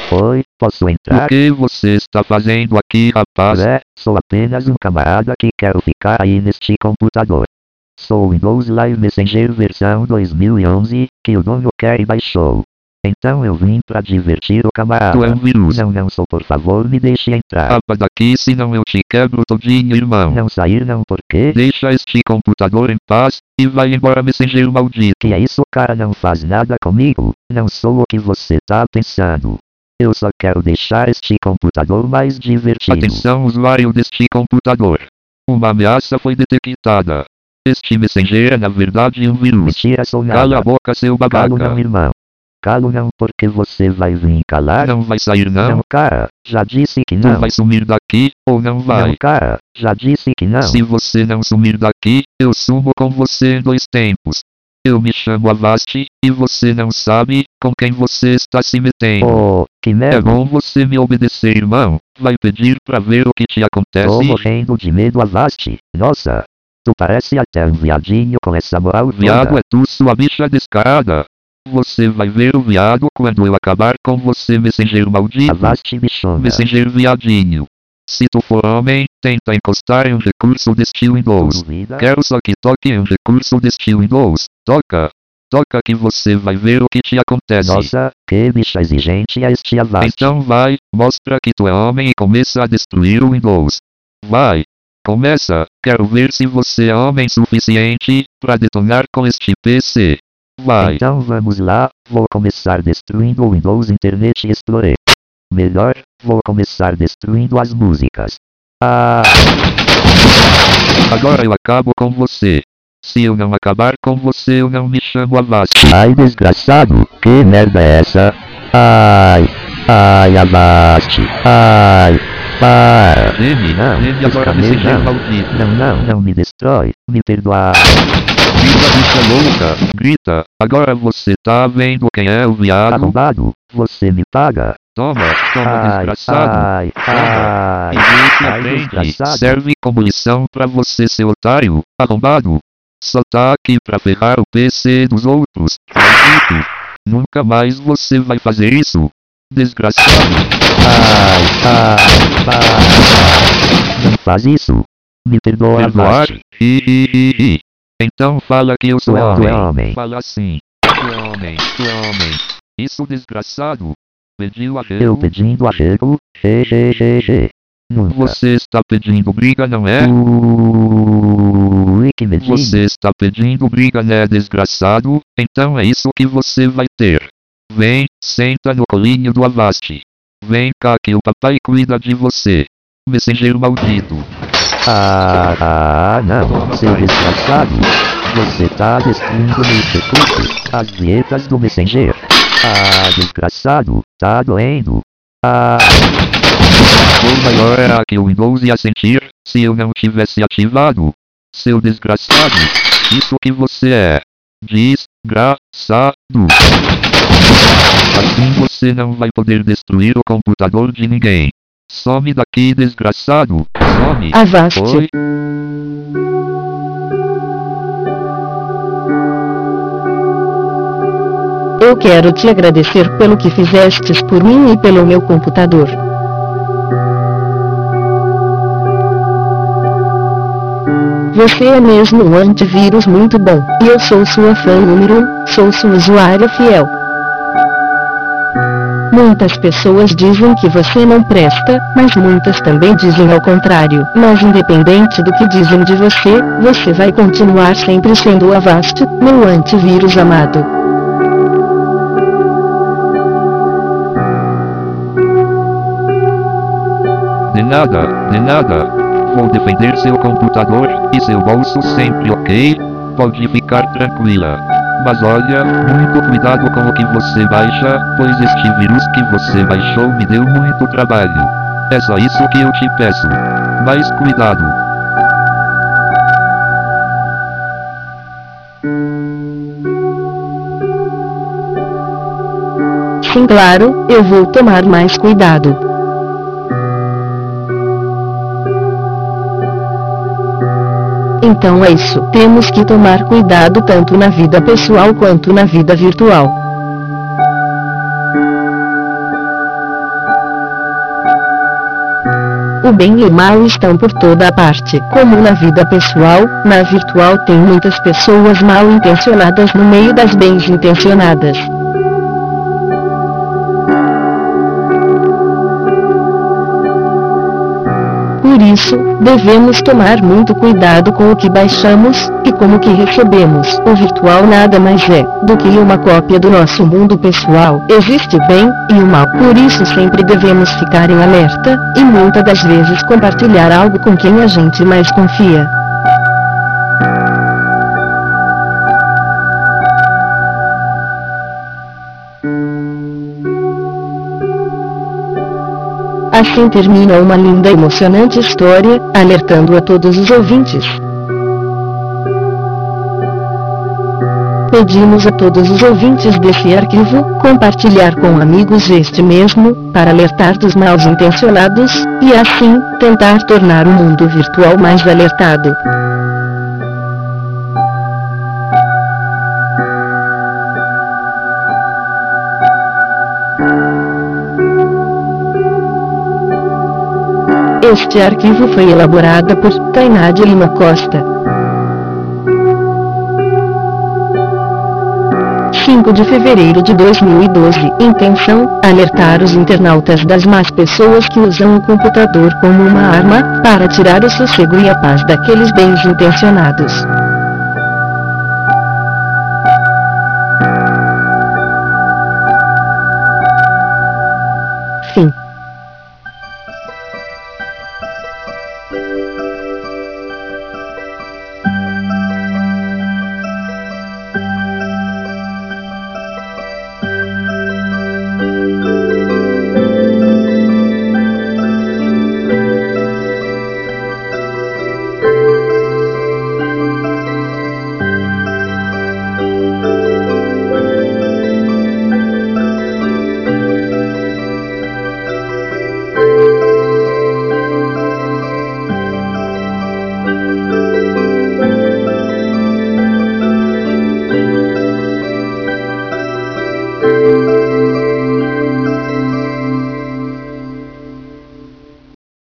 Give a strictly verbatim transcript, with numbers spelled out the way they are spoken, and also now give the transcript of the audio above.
Oi, posso entrar? O que você está fazendo aqui, rapaz? É, sou apenas um camarada que quero ficar aí neste computador. Sou o Windows Live Messenger versão dois mil e onze, que o dono quer e baixou. Então eu vim pra divertir o camarada. Tu é um vírus. Não, não sou, por favor, me deixe entrar. Rapa daqui, senão eu te quebro todinho, irmão. Não sair não, por quê? Deixa este computador em paz, e vai embora, Messenger maldito. Que é isso, cara? Não faz nada comigo. Não sou o que você tá pensando. Eu só quero deixar este computador mais divertido. Atenção, usuário deste computador. Uma ameaça foi detectada. Este Messenger é na verdade um vírus. Mentira, sou nada. Cala a boca, seu babaca. Calo não, irmão. Calo não, porque você vai vir calar. Não vai sair não. Não, cara, já disse que Tu não. vai sumir daqui, ou não vai. Não, cara, já disse que não. Se você não sumir daqui, eu sumo com você em dois tempos. Eu me chamo Avast, e você não sabe com quem você está se metendo. Oh, que merda. É bom você me obedecer, irmão. Vai pedir pra ver o que te acontece. Tô morrendo de medo, Avast. Nossa, tu parece até um viadinho com essa moral toda. Viado é tu, sua bicha descarada. Você vai ver o viado quando eu acabar com você, Messenger maldito. Avast, bichona. Messenger viadinho. Se tu for homem, tenta encostar em um recurso deste Windows. Duvida? Quero só que toque em um recurso deste Windows. Toca. Toca que você vai ver o que te acontece. Nossa, que bicha exigente é este Avast. Então vai, mostra que tu é homem e começa a destruir o Windows. Vai. Começa, quero ver se você é homem suficiente pra detonar com este P C. Vai. Então vamos lá, vou começar destruindo o Windows Internet Explorer. Melhor, vou começar destruindo as músicas. Ah, Agora eu acabo com você. Se eu não acabar com você, eu não me chamo Avast. ai desgraçado, que merda é essa? Ai, ai Avast, ai, para. Geme, Não, geme agora, escamei, Messenger não. maldito. Não, não, não me destrói, me perdoa. Grita, bicha louca. Grita. Agora você tá vendo quem é o viado? Arrombado, você me paga. Toma, toma, Ai, desgraçado. ai, ai, E vê se ai, aprende. desgraçado. Serve como lição pra você, seu otário, arrombado. Só tá aqui pra ferrar o P C dos outros, maldito. Nunca mais você vai fazer isso. Desgraçado. Ai, ai, ai. Não faz isso. Me perdoa, Perdoar? Avast. Hi, hi, hi, hi. Então fala que eu sou Tu é- tu homem. é homem. Fala assim. Tu é homem, tu é homem. Isso, desgraçado. Pediu arrego. Eu pedindo arrego, he, he, he, he. Nunca. Você está pedindo briga, não é? Ui, que medinho. Você está pedindo briga, né, desgraçado? Então é isso que você vai ter. Vem, senta no colinho do Avast. Vem cá que o papai cuida de você. Messenger maldito. Ah, ah, não, seu desgraçado. Você tá destruindo meus recursos, as vinhetas do Messenger. Ah, desgraçado, tá doendo. Ah, O maior era que o Windows ia sentir, se eu não tivesse ativado. Seu desgraçado. Isso que você é. Desgraçado. Assim você não vai poder destruir o computador de ninguém. Some daqui, desgraçado. Some. Avast. Oi? Eu quero te agradecer pelo que fizestes por mim e pelo meu computador. Você é mesmo um antivírus muito bom, e eu sou sua fã número um, sou sua usuária fiel. Muitas pessoas dizem que você não presta, mas muitas também dizem ao contrário. Mas independente do que dizem de você, você vai continuar sempre sendo o Avast, meu antivírus amado. De nada, de nada. Vou defender seu computador e seu bolso sempre, ok? Pode ficar tranquila. Mas olha, muito cuidado com o que você baixa, pois este vírus que você baixou me deu muito trabalho. É só isso que eu te peço. Mais cuidado. Sim, claro, eu vou tomar mais cuidado. Então é isso, temos que tomar cuidado tanto na vida pessoal quanto na vida virtual. O bem e o mal estão por toda a parte. Como na vida pessoal, na virtual tem muitas pessoas mal intencionadas no meio das bem intencionadas. Por isso, devemos tomar muito cuidado com o que baixamos, e com o que recebemos. O virtual nada mais é do que uma cópia do nosso mundo pessoal. Existe o bem e o mal. Por isso sempre devemos ficar em alerta, e muitas das vezes compartilhar algo com quem a gente mais confia. Assim termina uma linda e emocionante história, alertando a todos os ouvintes. Pedimos a todos os ouvintes desse arquivo, compartilhar com amigos este mesmo, para alertar dos maus intencionados, e assim, tentar tornar o mundo virtual mais alertado. Este arquivo foi elaborado por Tainá de Lima Costa. cinco de fevereiro de dois mil e doze. Intenção: alertar os internautas das más pessoas que usam o computador como uma arma, para tirar o sossego e a paz daqueles bem intencionados.